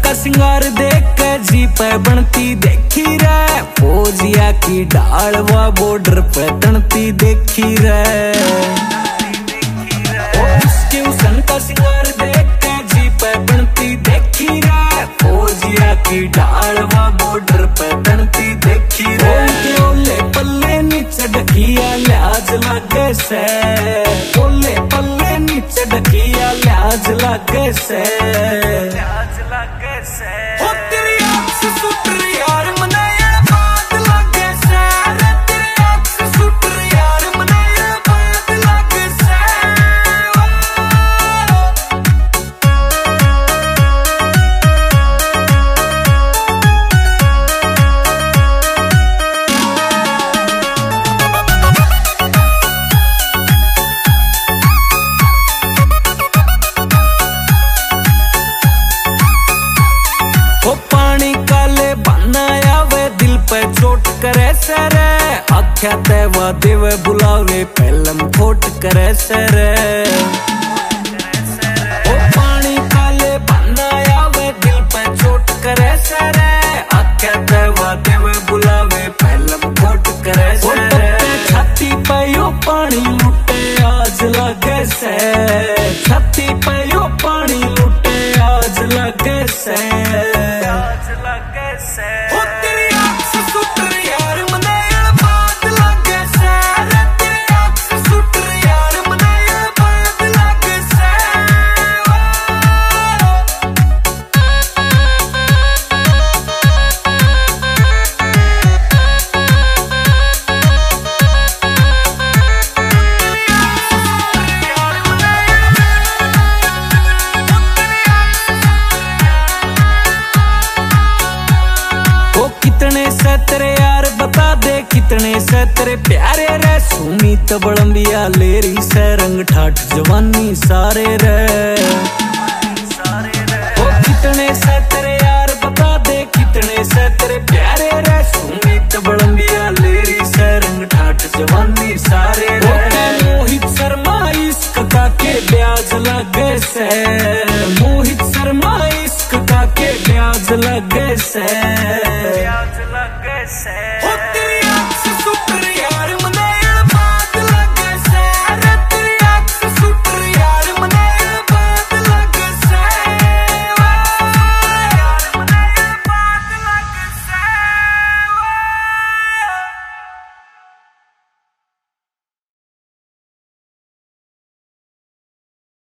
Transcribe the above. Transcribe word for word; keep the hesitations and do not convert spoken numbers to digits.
का सिंगार देख के जी पे बनती देखी रे, फौजिया की ढाल वा बॉर्डर पे तनती देखी रे। उसके हुसन का सिंगार देख के जी पे बनती देखी रे, फौजिया की ढाल वा बॉर्डर पे तनती देखी रे। ओले पल्ले नीचे ढकिया लिहाज लागे से, ओले पल्ले नीचे ढकिया लिहाज लागे से, लिहाज लागे से। ओ तेरी आँख से सुटर यार मनाया बात लागे से, रे तेरी आँख से सुटर यार मनाया बात लागे से। ओ पानी काले बनाया वे दिल पे चोट करे सरे, आख्या तेवा देवे बुलावे पहलम खोट करे सरे। ओ पानी काले बनाया वे दिल पे चोट करे सरे, आख्या तेवा देवे बुलावे पहलम खोट करे सरे। छाती पे यो पानी लुटे आज लगे से, छाती पे यो पानी लुटे आज लगे से, आज लगे से। ओ तेरी आँख से सुटर यार मनाया बात लगे से, रे तेरी आँख से सुटर यार मनाया बात लगे से। कितने से तेरे यार बता दे, कितने से तेरे प्यारे रे, सुमित बड़म्बिया लेरी से रंग ठाठ जवानी सारे रे। ओ कितने से तेरे यार बता दे, कितने से तेरे प्यारे रे, सुमित बड़म्बिया लेरी से रंग ठाठ जवानी सारे रे। मोहित शर्मा इश्क का के ब्याज लगे से, मोहित शर्मा इश्क का के ब्याज लगे से।